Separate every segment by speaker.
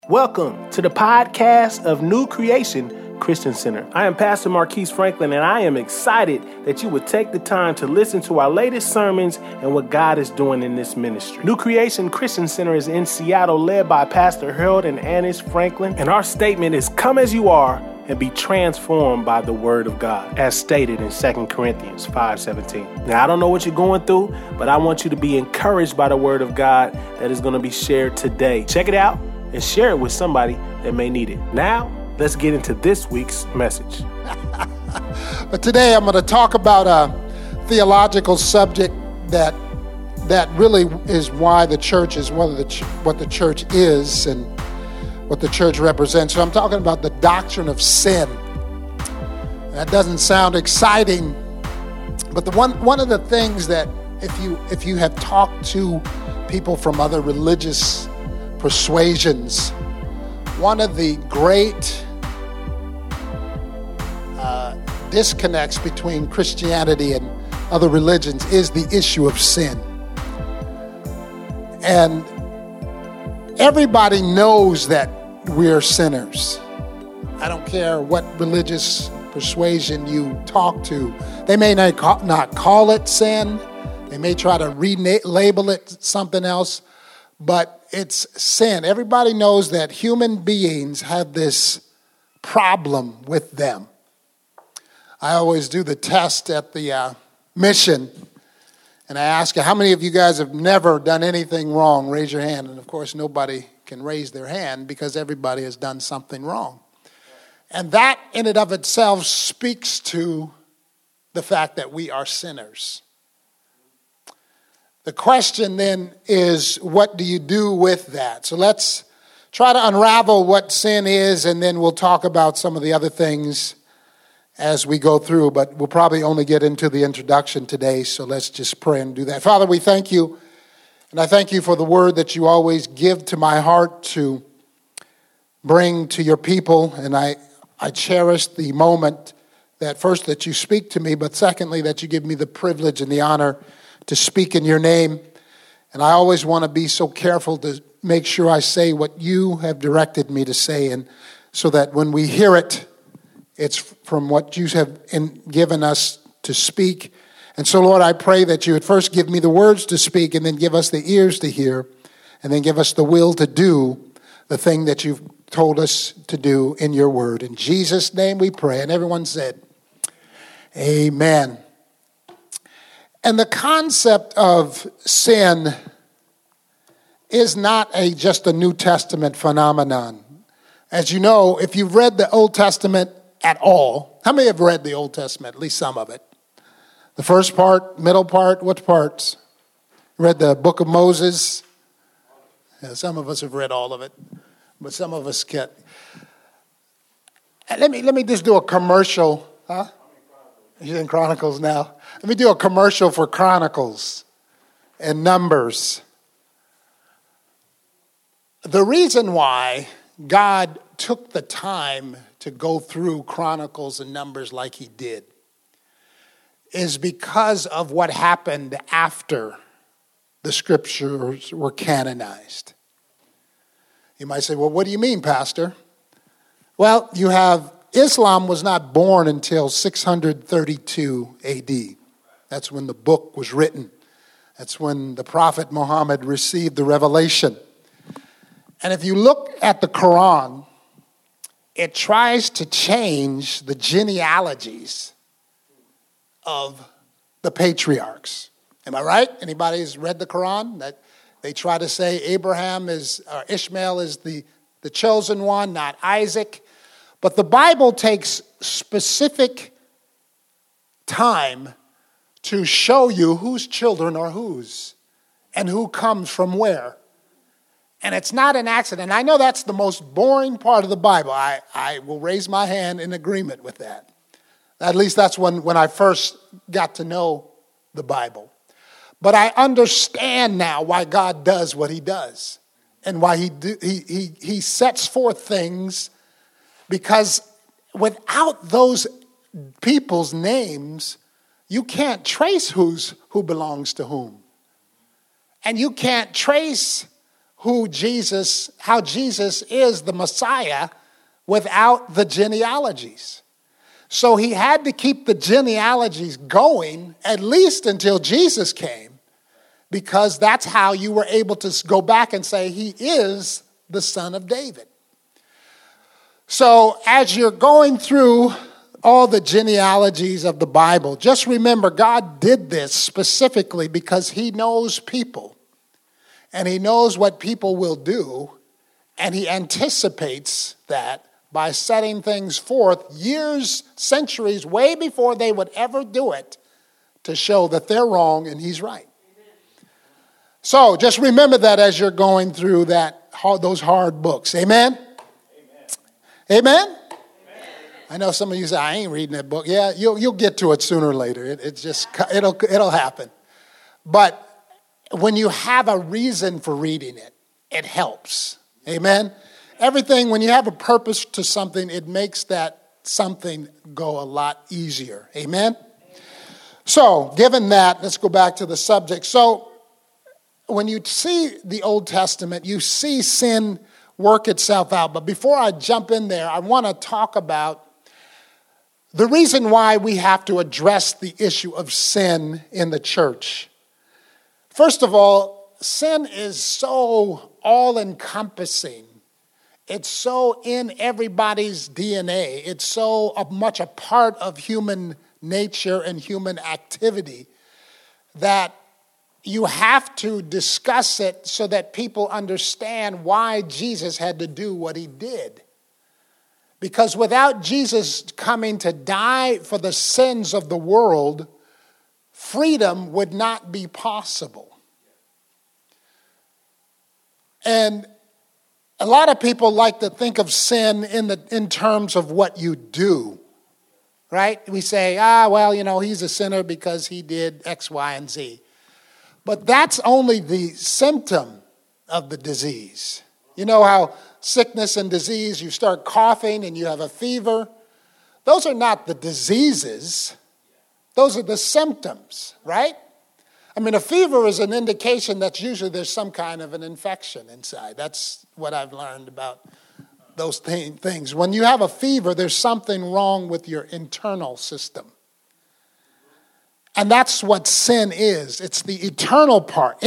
Speaker 1: Welcome to the podcast of New Creation Christian Center. I am Pastor Marquise Franklin, and I am excited that you would take the time to listen to our latest sermons and what God is doing in this ministry. New Creation Christian Center is in Seattle, led by Pastor Harold and Annis Franklin, and our statement is, "Come as you are and be transformed by the word of God," as stated in 2 Corinthians 5:17. Now, I don't know what you're going through, but I want you to be encouraged by the word of God that is going to be shared today. Check it out and share it with somebody that may need it. Now, let's get into this week's message.
Speaker 2: But today I'm going to talk about a theological subject that really is why the church is what the church is and what the church represents. So I'm talking about the doctrine of sin. That doesn't sound exciting, but one of the things that if you have talked to people from other religious persuasions, one of the great disconnects between Christianity and other religions is the issue of sin. And everybody knows that we're sinners. I don't care what religious persuasion you talk to. They may not call it sin. They may try to relabel it something else, but it's sin. Everybody knows that human beings have this problem with them. I always do the test at the mission, and I ask you, how many of you guys have never done anything wrong? Raise your hand. And of course, nobody can raise their hand because everybody has done something wrong. And that in and of itself speaks to the fact that we are sinners. The question then is, what do you do with that? So let's try to unravel what sin is, and then we'll talk about some of the other things as we go through. But we'll probably only get into the introduction today, so let's just pray and do that. Father, we thank you, and I thank you for the word that you always give to my heart to bring to your people. And I cherish the moment that first that you speak to me, but secondly that you give me the privilege and the honor to speak in your name. And I always want to be so careful to make sure I say what you have directed me to say, and so that when we hear it, it's from what you have given us to speak. And so, Lord, I pray that you would first give me the words to speak, and then give us the ears to hear, and then give us the will to do the thing that you've told us to do in your word. In Jesus' name we pray. And everyone said, amen. And the concept of sin is not just a New Testament phenomenon. As you know, if you've read the Old Testament at all, how many have read the Old Testament, at least some of it? The first part, middle part, what parts? Read the book of Moses? Yeah, some of us have read all of it, but some of us can't. Let me just do a commercial. Huh? You're in Chronicles now. Let me do a commercial for Chronicles and Numbers. The reason why God took the time to go through Chronicles and Numbers like he did is because of what happened after the scriptures were canonized. You might say, well, what do you mean, Pastor? Well, you have Islam was not born until 632 AD. That's when the book was written. That's when the Prophet Muhammad received the revelation. And if you look at the Quran, it tries to change the genealogies of the patriarchs. Am I right? Anybody has read the Quran? That they try to say Ishmael is the chosen one, not Isaac. But the Bible takes specific time to show you whose children are whose and who comes from where. And it's not an accident. I know that's the most boring part of the Bible. I will raise my hand in agreement with that. At least that's when I first got to know the Bible. But I understand now why God does what he does. And why he sets forth things, because without those people's names, you can't trace who belongs to whom. And you can't trace how Jesus is the Messiah without the genealogies. So he had to keep the genealogies going at least until Jesus came, because that's how you were able to go back and say he is the son of David. So as you're going through all the genealogies of the Bible, just remember God did this specifically because he knows people and he knows what people will do, and he anticipates that by setting things forth years, centuries, way before they would ever do it, to show that they're wrong and he's right. So just remember that as you're going through those hard books. Amen? Amen? I know some of you say, I ain't reading that book. Yeah, you'll get to it sooner or later. It'll happen. But when you have a reason for reading it, it helps. Amen? Everything, when you have a purpose to something, it makes that something go a lot easier. Amen? So, given that, let's go back to the subject. So, when you see the Old Testament, you see sin work itself out. But before I jump in there, I want to talk about the reason why we have to address the issue of sin in the church. First of all, sin is so all-encompassing. It's so in everybody's DNA. It's so much a part of human nature and human activity that you have to discuss it so that people understand why Jesus had to do what he did. Because without Jesus coming to die for the sins of the world, freedom would not be possible. And a lot of people like to think of sin in terms of what you do, right? We say, he's a sinner because he did X, Y, and Z. But that's only the symptom of the disease. You know how sickness and disease, you start coughing and you have a fever. Those are not the diseases. Those are the symptoms, right? I mean, a fever is an indication that usually there's some kind of an infection inside. That's what I've learned about those things. When you have a fever, there's something wrong with your internal system. And that's what sin is. It's the internal part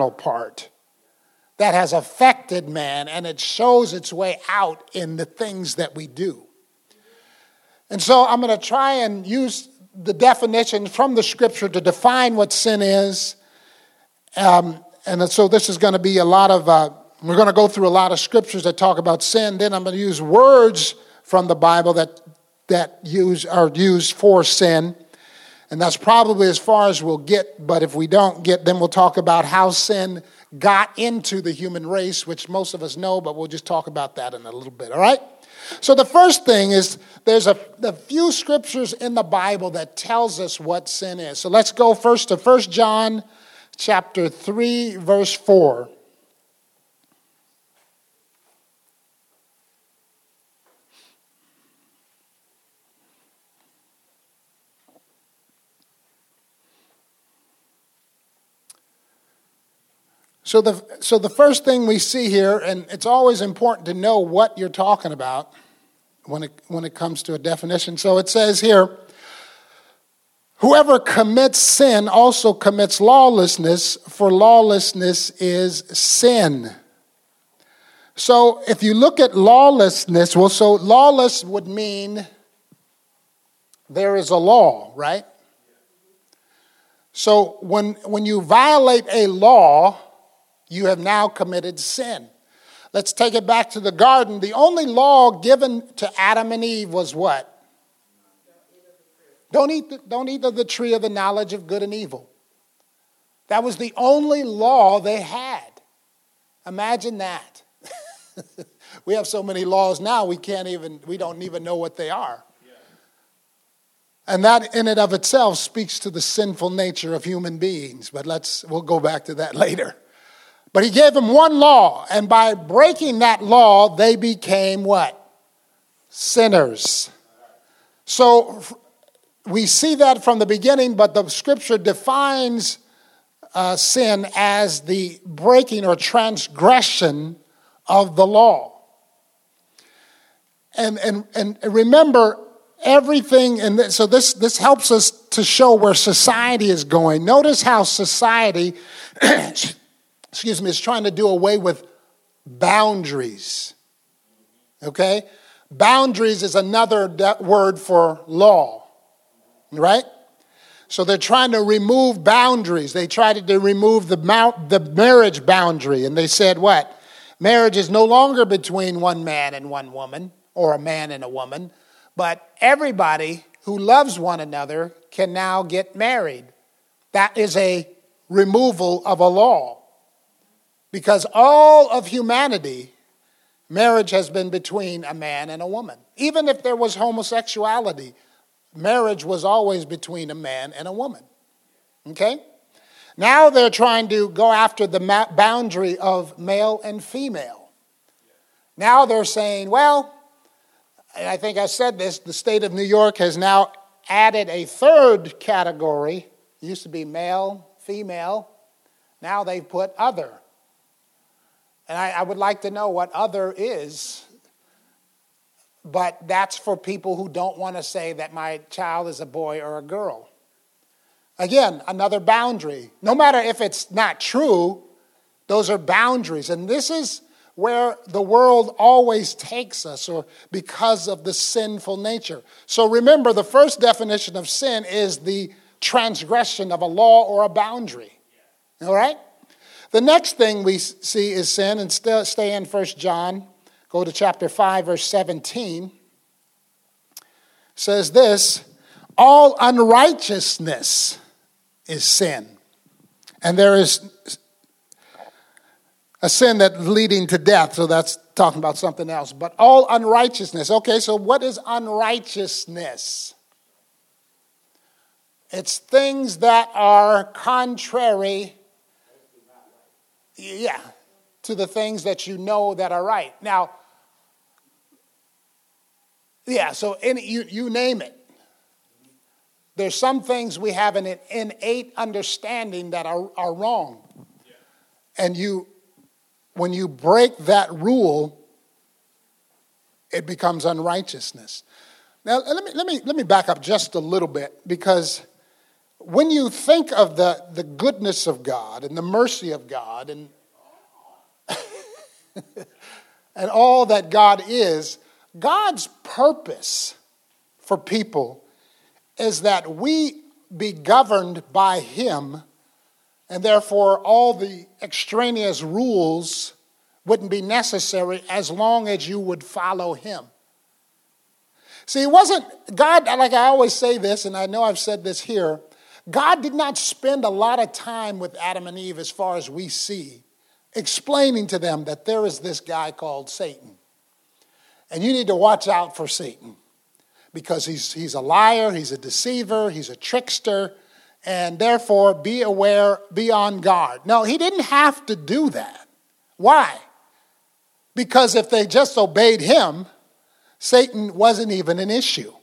Speaker 2: that has affected man, and it shows its way out in the things that we do. And so I'm going to try and use the definition from the scripture to define what sin is. And so this is going to be a lot of, we're going to go through a lot of scriptures that talk about sin. Then I'm going to use words from the Bible that are used for sin. And that's probably as far as we'll get. But if we don't get, then we'll talk about how sin got into the human race, which most of us know, but we'll just talk about that in a little bit, all right? So the first thing is there's a few scriptures in the Bible that tells us what sin is. So let's go first to 1 John chapter 3, verse 4. So the first thing we see here, and it's always important to know what you're talking about when it comes to a definition. So it says here, whoever commits sin also commits lawlessness, for lawlessness is sin. So if you look at lawlessness, so lawless would mean there is a law, right? So when you violate a law, you have now committed sin. Let's take it back to the garden. The only law given to Adam and Eve was what? Don't eat of the tree of the knowledge of good and evil. That was the only law they had. Imagine that. We have so many laws now we don't even know what they are. And that in and of itself speaks to the sinful nature of human beings. But we'll go back to that later. But he gave them one law, and by breaking that law, they became what? Sinners. So we see that from the beginning, but the scripture defines sin as the breaking or transgression of the law. And remember everything, and so this helps us to show where society is going. Notice how society, is trying to do away with boundaries. Okay? Boundaries is another word for law, right? So they're trying to remove boundaries. They tried to remove the marriage boundary, and they said what? Marriage is no longer between one man and one woman, or a man and a woman, but everybody who loves one another can now get married. That is a removal of a law. Because all of humanity, marriage has been between a man and a woman. Even if there was homosexuality, marriage was always between a man and a woman. Okay? Now they're trying to go after the boundary of male and female. Now they're saying, well, and I think I said this, the state of New York has now added a third category. It used to be male, female. Now they've put other. And I would like to know what other is. But that's for people who don't want to say that my child is a boy or a girl. Again, another boundary. No matter if it's not true, those are boundaries. And this is where the world always takes us, or because of the sinful nature. So remember, the first definition of sin is the transgression of a law or a boundary. All right? The next thing we see is sin, and stay in 1 John. Go to chapter 5, verse 17. Says this, all unrighteousness is sin. And there is a sin that's leading to death, so that's talking about something else. But all unrighteousness. Okay, so what is unrighteousness? It's things that are contrary, to the things that you know that are right. Now, so you name it. There's some things we have an innate understanding that are wrong. And when you break that rule, it becomes unrighteousness. Now, let me back up just a little bit, because when you think of the goodness of God and the mercy of God and and all that God is, God's purpose for people is that we be governed by Him, and therefore all the extraneous rules wouldn't be necessary as long as you would follow Him. See, it wasn't God, like I always say this, and I know I've said this here, God did not spend a lot of time with Adam and Eve, as far as we see, explaining to them that there is this guy called Satan. And you need to watch out for Satan, because he's a liar, he's a deceiver, he's a trickster, and therefore be aware, be on guard. No, he didn't have to do that. Why? Because if they just obeyed him, Satan wasn't even an issue.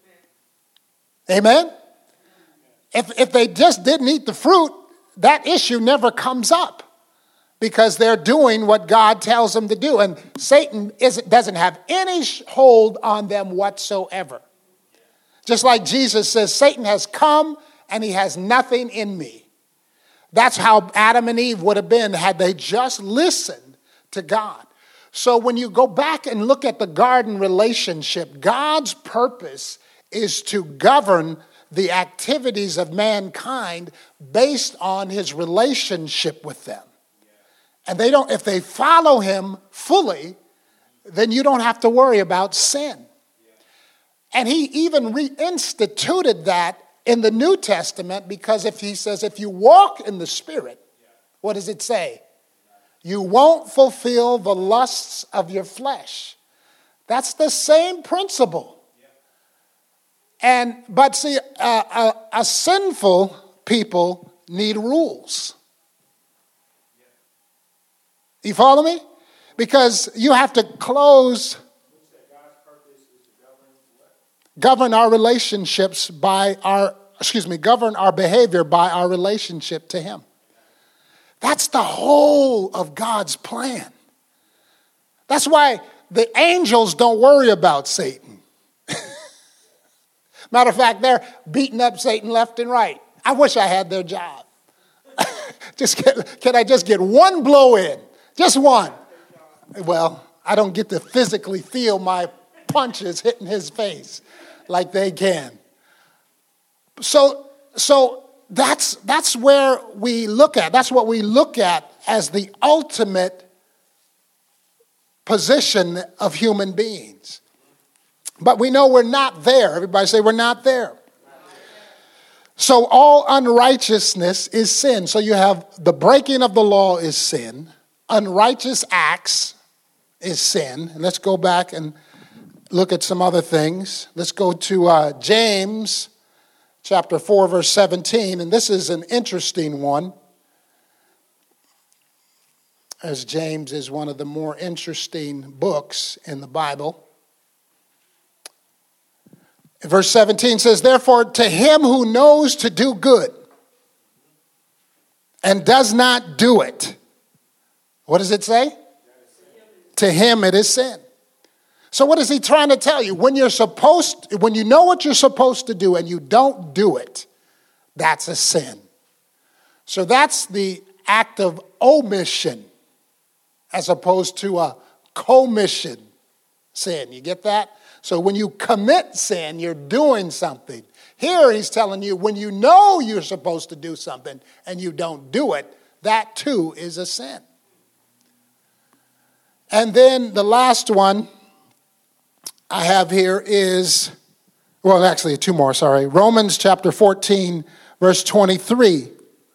Speaker 2: Amen? If they just didn't eat the fruit, that issue never comes up, because they're doing what God tells them to do. And Satan doesn't have any hold on them whatsoever. Just like Jesus says, Satan has come and he has nothing in me. That's how Adam and Eve would have been had they just listened to God. So when you go back and look at the garden relationship, God's purpose is to govern the activities of mankind based on his relationship with them. And if they follow him fully, then you don't have to worry about sin. And he even reinstituted that in the New Testament, because he says, if you walk in the Spirit, what does it say? You won't fulfill the lusts of your flesh. That's the same principle. But see, a sinful people need rules. You follow me? Because you have to govern our relationships govern our behavior by our relationship to him. That's the whole of God's plan. That's why the angels don't worry about Satan. Matter of fact, they're beating up Satan left and right. I wish I had their job. Can I just get one blow in? Just one. Well, I don't get to physically feel my punches hitting his face like they can. So that's where we look at. That's what we look at as the ultimate position of human beings. But we know we're not there. Everybody say we're not there. So all unrighteousness is sin. So you have the breaking of the law is sin. Unrighteous acts is sin. And let's go back and look at some other things. Let's go to James chapter 4, verse 17. And this is an interesting one, as James is one of the more interesting books in the Bible. Verse 17 says, therefore, to him who knows to do good and does not do it. What does it say? To him it is sin. So what is he trying to tell you? When you know what you're supposed to do and you don't do it, that's a sin. So that's the act of omission as opposed to a commission sin. You get that? So when you commit sin, you're doing something. Here he's telling you when you know you're supposed to do something and you don't do it, that too is a sin. And then the last one I have here is, well, actually two more, sorry. Romans chapter 14, verse 23.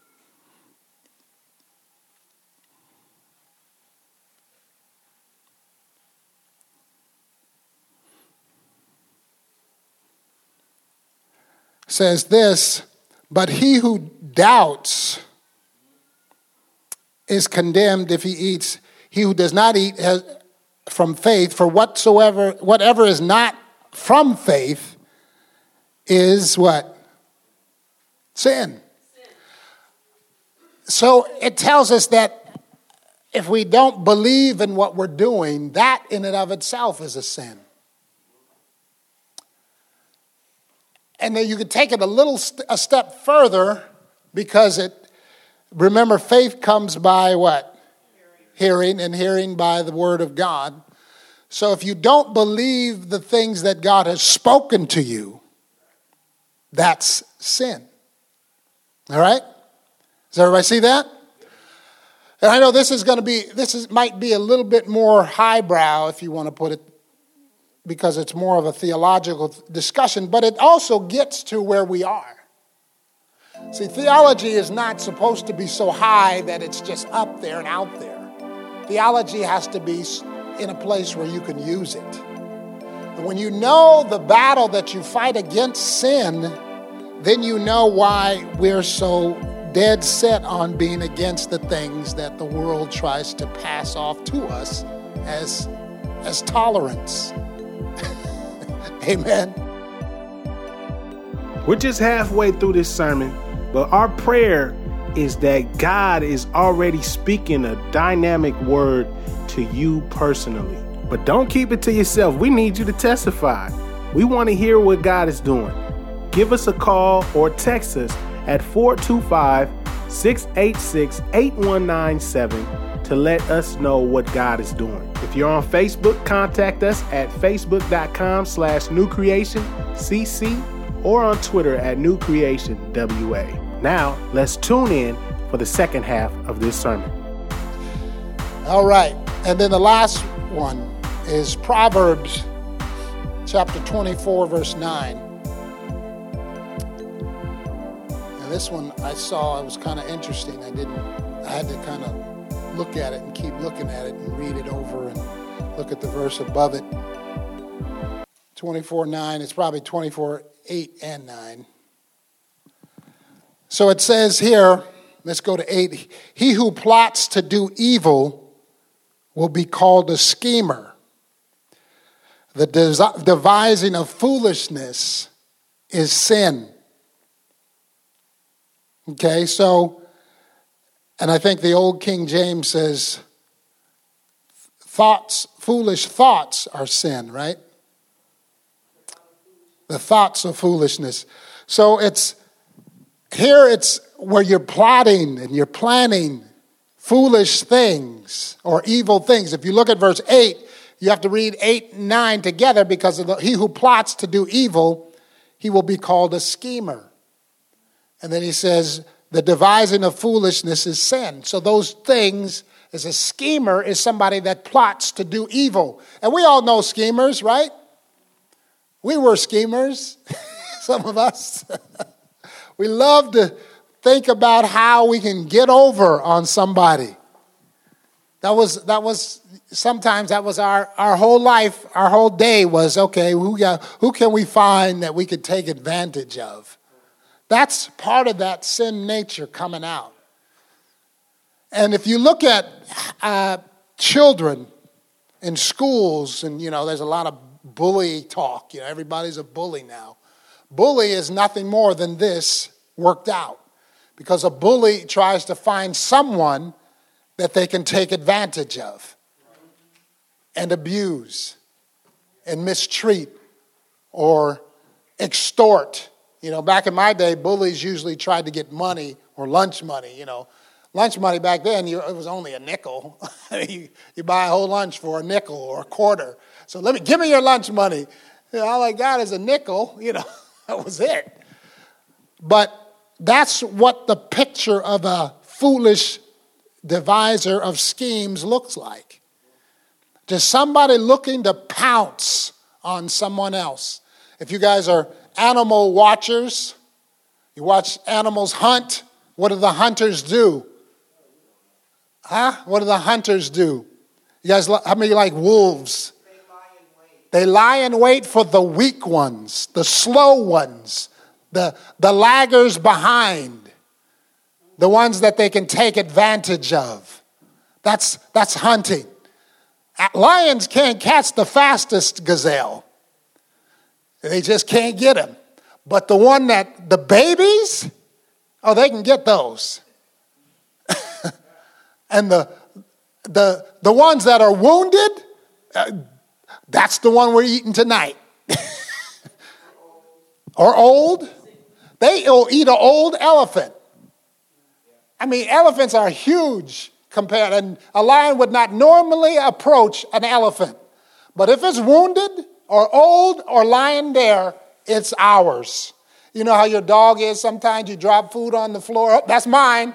Speaker 2: Says this, but he who doubts is condemned if he eats. He who does not eat has, from faith, for whatever is not from faith is what? Sin. So it tells us that if we don't believe in what we're doing, that in and of itself is a sin. And then you could take it a step further because remember, faith comes by what? Hearing, and hearing by the word of God. So if you don't believe the things that God has spoken to you, that's sin. All right? Does everybody see that? And I know this might be a little bit more highbrow, if you want to put it, because it's more of a theological discussion, but it also gets to where we are. See, theology is not supposed to be so high that it's just up there and out there. Theology has to be in a place where you can use it. And when you know the battle that you fight against sin, then you know why we're so dead set on being against the things that the world tries to pass off to us as tolerance. Amen.
Speaker 1: We're just halfway through this sermon, but our prayer is that God is already speaking a dynamic word to you personally. But don't keep it to yourself. We need you to testify. We want to hear what God is doing. Give us a call or text us at 425-686-8197 to let us know what God is doing. If you're on Facebook, contact us at facebook.com/newcreationcc or on Twitter at newcreationwa. Now, let's tune in for the second half of this sermon.
Speaker 2: All right. And then the last one is Proverbs chapter 24, verse 9. And this one I saw, it was kind of interesting. I had to kind of look at it and keep looking at it and read it over and look at the verse above it. 24:9, it's probably 24:8 and 9. So it says here, let's go to 8. He who plots to do evil will be called a schemer. The devising of foolishness is sin. Okay, so And I think the old King James says, foolish thoughts are sin, right? The thoughts of foolishness. So it's where you're plotting and you're planning foolish things or evil things. If you look at verse 8, you have to read 8 and 9 together, because he who plots to do evil, he will be called a schemer. And then he says, the devising of foolishness is sin. So those things, as a schemer, is somebody that plots to do evil. And we all know schemers, right? We were schemers, some of us. We love to think about how we can get over on somebody. Sometimes that was our whole life, our whole day was, okay, who can we find that we could take advantage of? That's part of that sin nature coming out. And if you look at children in schools, and there's a lot of bully talk, everybody's a bully now. Bully is nothing more than this worked out, because a bully tries to find someone that they can take advantage of and abuse and mistreat or extort. Back in my day, bullies usually tried to get money or lunch money. Lunch money back then, it was only a nickel. you buy a whole lunch for a nickel or a quarter. So give me your lunch money. All I got is a nickel. That was it. But that's what the picture of a foolish deviser of schemes looks like. Just somebody looking to pounce on someone else. If you guys are animal watchers, you watch animals hunt, what do the hunters do? What do the hunters do? You guys, how many like wolves? They lie in wait for the weak ones, the slow ones, the laggers behind, the ones that they can take advantage of. That's hunting. Lions can't catch the fastest gazelle. They just can't get him. But the babies, they can get those. And the ones that are wounded, that's the one we're eating tonight. Or old. They'll eat an old elephant. I mean, elephants are huge compared, and a lion would not normally approach an elephant. But if it's wounded or old or lying there, it's ours. You know how your dog is sometimes? You drop food on the floor. Oh, that's mine.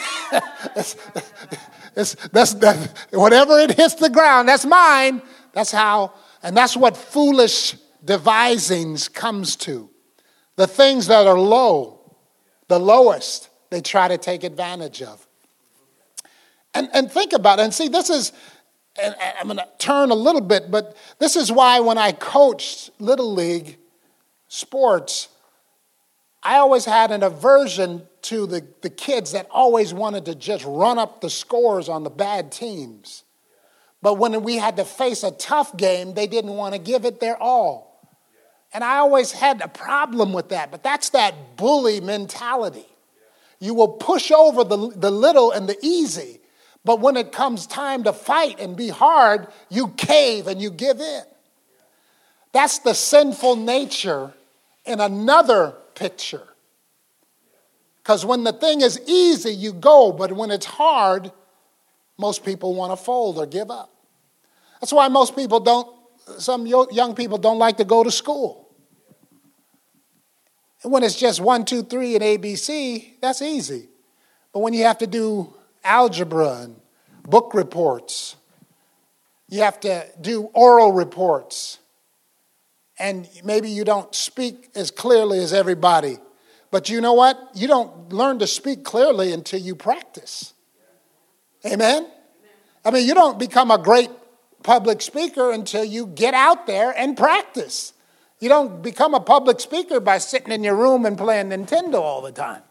Speaker 2: Whatever it hits the ground, that's mine. That's how, and that's what foolish devisings comes to. The things that are low, the lowest, they try to take advantage of. And think about it. And see, this is, and I'm going to turn a little bit, but this is why when I coached Little League sports, I always had an aversion to the kids that always wanted to just run up the scores on the bad teams. But when we had to face a tough game, they didn't want to give it their all. And I always had a problem with that. But that's that bully mentality. You will push over the little and the easy. But when it comes time to fight and be hard, you cave and you give in. That's the sinful nature in another picture. Because when the thing is easy, you go. But when it's hard, most people want to fold or give up. That's why some young people don't like to go to school. And when it's just 1, 2, 3 and ABC, that's easy. But when you have to do algebra and book reports, you have to do oral reports, and maybe you don't speak as clearly as everybody. But you know what? You don't learn to speak clearly until you practice. Amen? I mean, you don't become a great public speaker until you get out there and practice. You don't become a public speaker by sitting in your room and playing Nintendo all the time.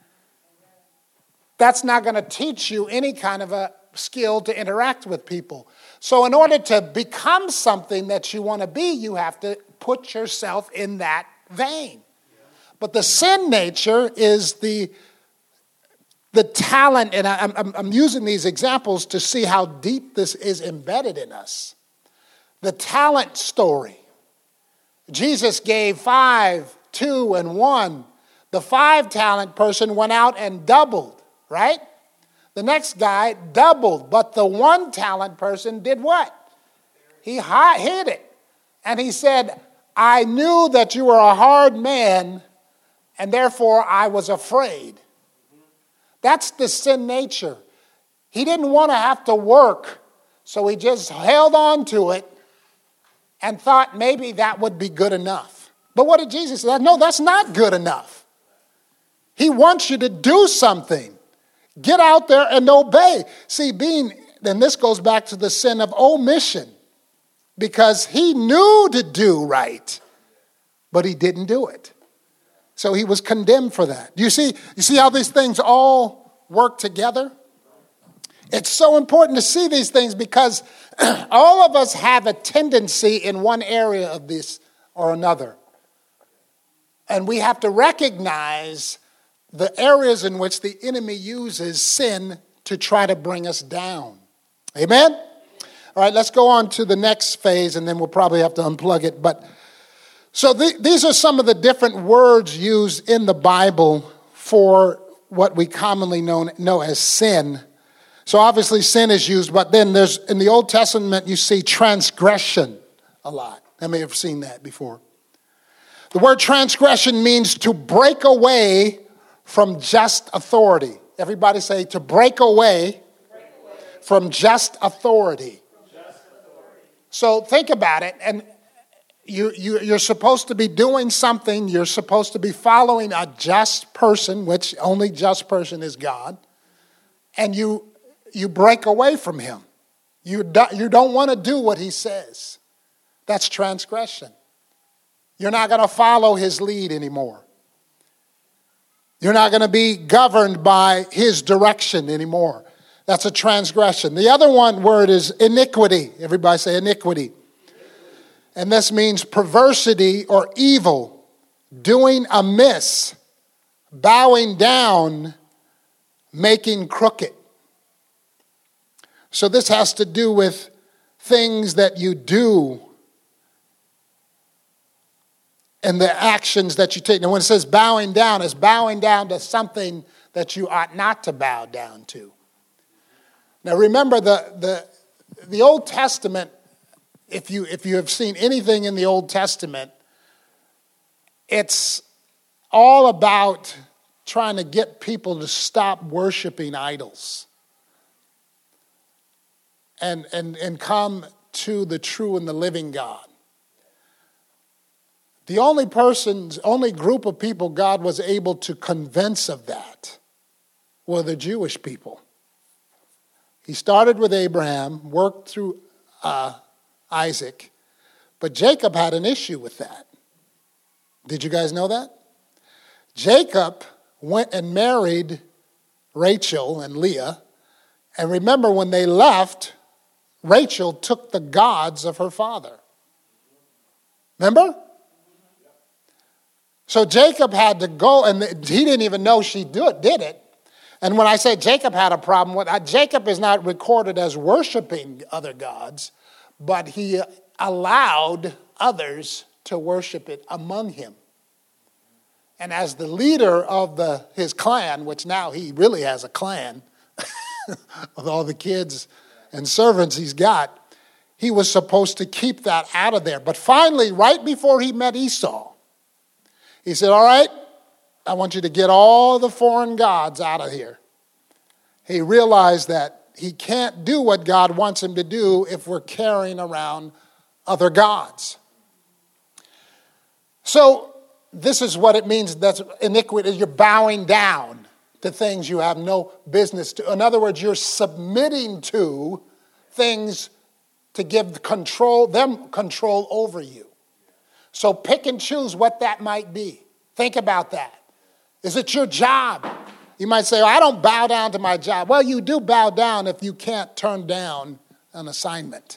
Speaker 2: That's not going to teach you any kind of a skill to interact with people. So in order to become something that you want to be, you have to put yourself in that vein. But the sin nature is the The talent, and I'm using these examples to see how deep this is embedded in us. The talent story. Jesus gave 5, 2, and 1. The 5-talent person went out and doubled, right? The next guy doubled, but the 1-talent person did what? He hid it. And he said, I knew that you were a hard man, and therefore I was afraid. That's the sin nature. He didn't want to have to work, so he just held on to it and thought maybe that would be good enough. But what did Jesus say? No, that's not good enough. He wants you to do something. Get out there and obey. See, then this goes back to the sin of omission, because he knew to do right, but he didn't do it. So he was condemned for that. You see how these things all work together? It's so important to see these things because all of us have a tendency in one area of this or another. And we have to recognize the areas in which the enemy uses sin to try to bring us down. Amen? All right, let's go on to the next phase, and then we'll probably have to unplug it. So these are some of the different words used in the Bible for what we commonly know as sin. So obviously sin is used, but then there's, in the Old Testament, you see transgression a lot. I may have seen that before. The word transgression means to break away from just authority. Everybody say, to break away from just authority. So think about it, and you're supposed to be doing something. You're supposed to be following a just person, which only just person is God. And you break away from him. You don't want to do what he says. That's transgression. You're not going to follow his lead anymore. You're not going to be governed by his direction anymore. That's a transgression. The other word is iniquity. Everybody say iniquity. And this means perversity or evil, doing amiss, bowing down, making crooked. So this has to do with things that you do and the actions that you take. Now when it says bowing down, it's bowing down to something that you ought not to bow down to. Now remember the Old Testament, if you have seen anything in the Old Testament, it's all about trying to get people to stop worshiping idols and come to the true and the living God. The only group of people God was able to convince of that were the Jewish people. He started with Abraham, worked through Isaac, but Jacob had an issue with that. Did you guys know that? Jacob went and married Rachel and Leah, and remember when they left, Rachel took the gods of her father. Remember? So Jacob had to go, and he didn't even know she did it. And when I say Jacob had a problem with it, Jacob is not recorded as worshiping other gods, but he allowed others to worship it among him. And as the leader of his clan, which now he really has a clan with all the kids and servants he's got, he was supposed to keep that out of there. But finally, right before he met Esau, he said, all right, I want you to get all the foreign gods out of here. He realized that he can't do what God wants him to do if we're carrying around other gods. So this is what it means. That's iniquity. You're bowing down to things you have no business to. In other words, you're submitting to things to give them control over you. So pick and choose what that might be. Think about that. Is it your job? You might say, I don't bow down to my job. Well, you do bow down if you can't turn down an assignment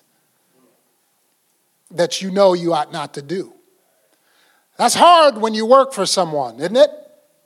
Speaker 2: that you know you ought not to do. That's hard when you work for someone, isn't it?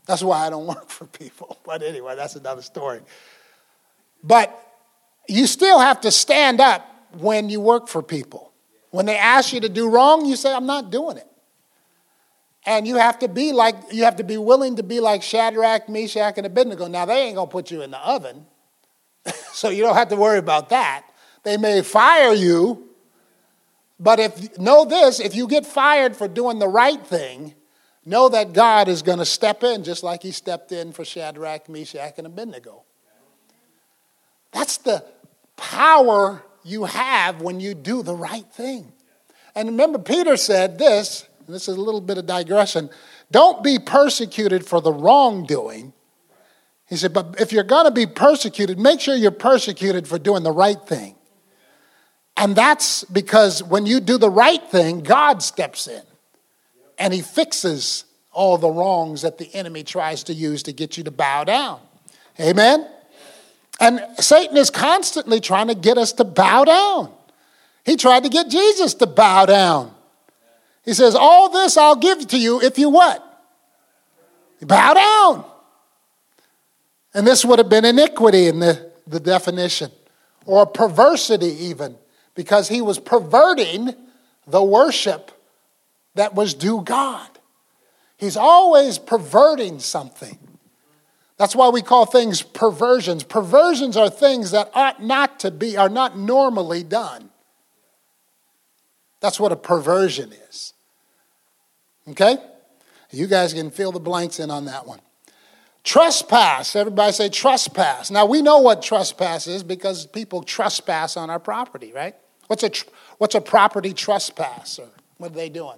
Speaker 2: That's why I don't work for people. But anyway, that's another story. But you still have to stand up when you work for people. When they ask you to do wrong, you say, I'm not doing it. And you have to be willing to be like Shadrach, Meshach, and Abednego. Now, they ain't going to put you in the oven, so you don't have to worry about that. They may fire you, but if you get fired for doing the right thing, know that God is going to step in just like he stepped in for Shadrach, Meshach, and Abednego. That's the power you have when you do the right thing. And remember, Peter said this, and this is a little bit of digression, don't be persecuted for the wrongdoing. He said, but if you're going to be persecuted, make sure you're persecuted for doing the right thing. And that's because when you do the right thing, God steps in. And he fixes all the wrongs that the enemy tries to use to get you to bow down. Amen? And Satan is constantly trying to get us to bow down. He tried to get Jesus to bow down. He says, all this I'll give to you if you what? You bow down. And this would have been iniquity in the definition. Or perversity even. Because he was perverting the worship that was due God. He's always perverting something. That's why we call things perversions. Perversions are things that ought not to be, are not normally done. That's what a perversion is. Okay? You guys can fill the blanks in on that one. Trespass. Everybody say trespass. Now we know what trespass is because people trespass on our property, right? What's a property trespass? Or what are they doing?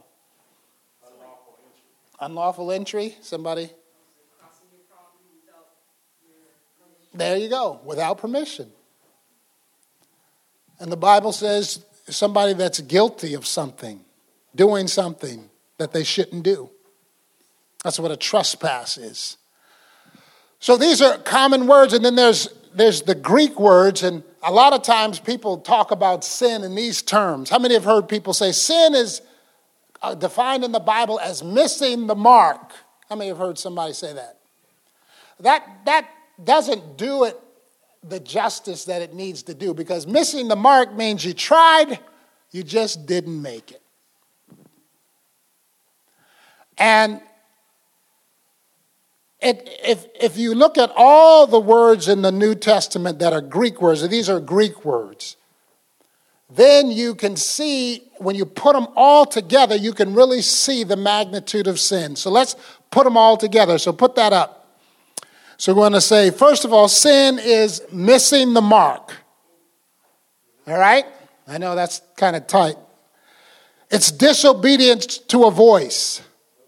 Speaker 2: Unlawful entry. Somebody? There you go. Without permission. And the Bible says somebody that's guilty of something, doing something that they shouldn't do. That's what a trespass is. So these are common words, and then there's the Greek words, and a lot of times people talk about sin in these terms. How many have heard people say sin is defined in the Bible as missing the mark? How many have heard somebody say that? That doesn't do it the justice that it needs to do, because missing the mark means you tried, you just didn't make it. And if you look at all the words in the New Testament that are Greek words, and these are Greek words, then you can see, when you put them all together, you can really see the magnitude of sin. So let's put them all together. So put that up. So we're going to say, first of all, sin is missing the mark. All right? I know that's kind of tight. It's disobedience to a voice.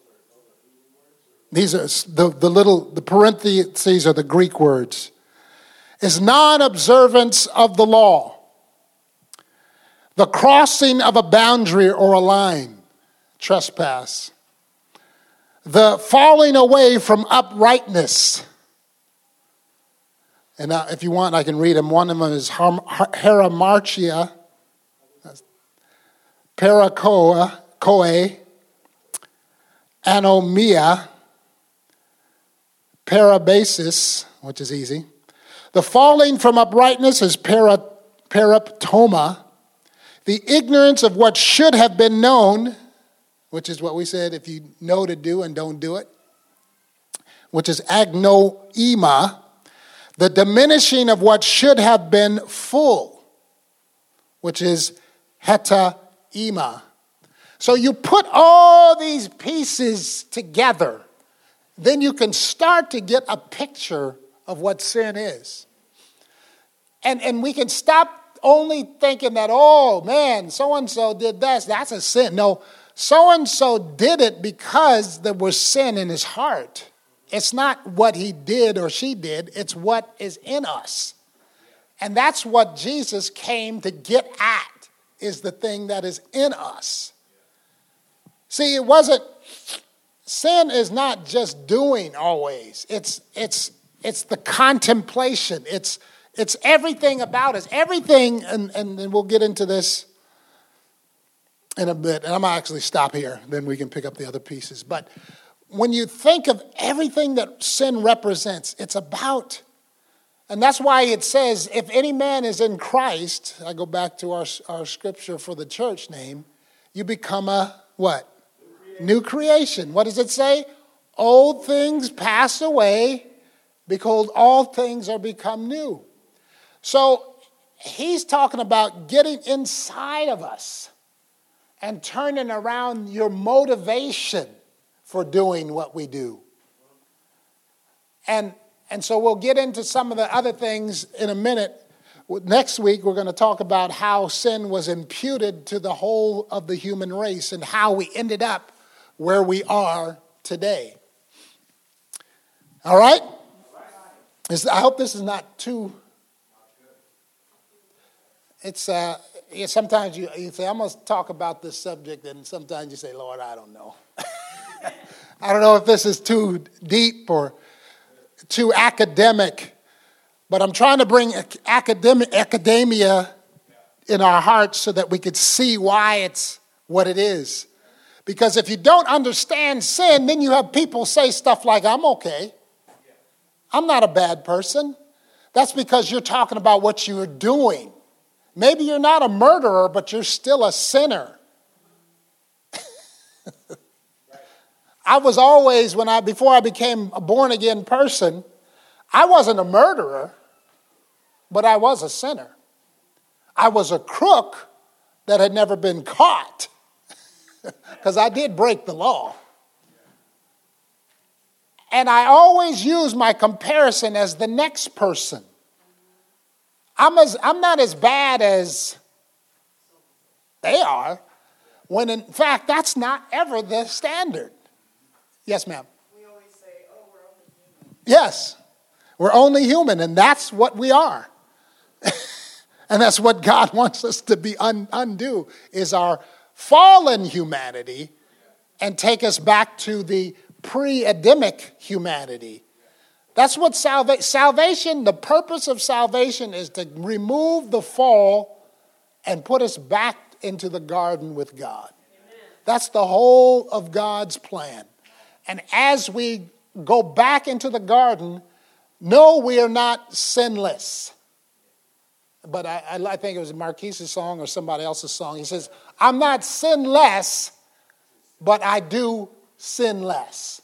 Speaker 2: These are the parentheses are the Greek words. Is non-observance of the law. The crossing of a boundary or a line. Trespass. The falling away from uprightness. And if you want, I can read them. One of them is heramarchia, parakoe, anomia, parabasis, which is easy. The falling from uprightness is paraptoma. The ignorance of what should have been known, which is what we said, if you know to do and don't do it, which is agnoema. The diminishing of what should have been full, which is hetaema. So you put all these pieces together, then you can start to get a picture of what sin is. And we can stop only thinking that, oh man, so-and-so did this, that's a sin. No, so-and-so did it because there was sin in his heart. It's not what he did or she did, it's what is in us. And that's what Jesus came to get at, is the thing that is in us. See, sin is not just doing always. It's the contemplation. It's everything about us. Everything, and we'll get into this in a bit. And I'm going to actually stop here. Then we can pick up the other pieces. But when you think of everything that sin represents, it's about, and that's why it says, if any man is in Christ, I go back to our scripture for the church name, you become a what? New creation. What does it say? Old things pass away, behold, all things are become new. So he's talking about getting inside of us and turning around your motivation for doing what we do. And so we'll get into some of the other things in a minute. Next week, we're going to talk about how sin was imputed to the whole of the human race and how we ended up where we are today. All right? I hope this is not too... It's sometimes you say, I'm going to talk about this subject, and sometimes you say, Lord, I don't know. I don't know if this is too deep or too academic, but I'm trying to bring academia in our hearts so that we could see why it's what it is. Because if you don't understand sin, then you have people say stuff like, I'm okay. I'm not a bad person. That's because you're talking about what you're doing. Maybe you're not a murderer, but you're still a sinner. I was always, before I became a born-again person, I wasn't a murderer, but I was a sinner. I was a crook that had never been caught, because I did break the law. And I always use my comparison as the next person. I'm not as bad as they are, when in fact that's not ever the standard. Yes, ma'am.
Speaker 3: We always say, we're only human.
Speaker 2: Yes, we're only human, and that's what we are. And that's what God wants us to be undo, is our fallen humanity and take us back to the pre-Adamic humanity. That's what salvation, the purpose of salvation is to remove the fall and put us back into the garden with God. Amen. That's the whole of God's plan. And as we go back into the garden, no, we are not sinless. But I think it was Marquise's song or somebody else's song. He says, I'm not sinless, but I do sin less.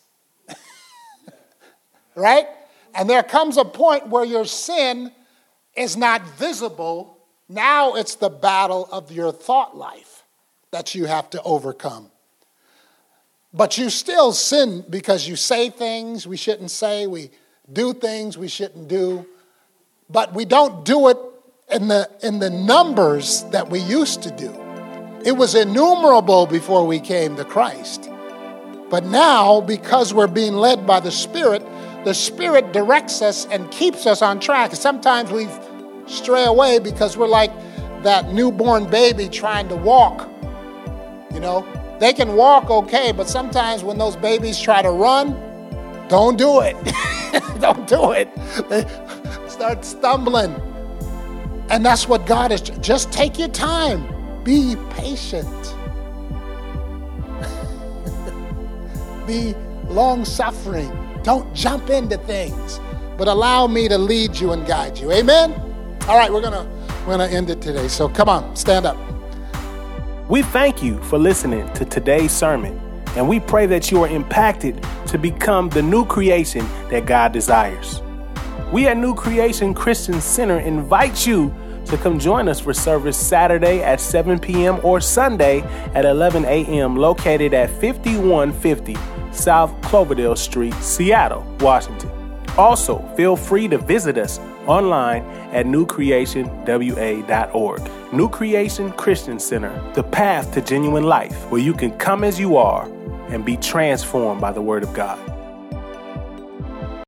Speaker 2: Right? And there comes a point where your sin is not visible. Now it's the battle of your thought life that you have to overcome. But you still sin because you say things we shouldn't say. We do things we shouldn't do. But we don't do it in the numbers that we used to do. It was innumerable before we came to Christ. But now, because we're being led by the Spirit directs us and keeps us on track. Sometimes we stray away because we're like that newborn baby trying to walk. You know, they can walk okay, but sometimes when those babies try to run, don't do it. Don't do it. They start stumbling. And that's what God is. Just take your time. Be patient. Be long-suffering. Don't jump into things, but allow me to lead you and guide you. Amen? All right, we're gonna end it today. So come on, stand up.
Speaker 1: We thank you for listening to today's sermon, and we pray that you are impacted to become the new creation that God desires. We at New Creation Christian Center invite you to come join us for service Saturday at 7 p.m. or Sunday at 11 a.m. located at 5150 South Cloverdale Street, Seattle, Washington. Also, feel free to visit us online at newcreationwa.org. New Creation Christian Center, the path to genuine life, where you can come as you are and be transformed by the Word of God.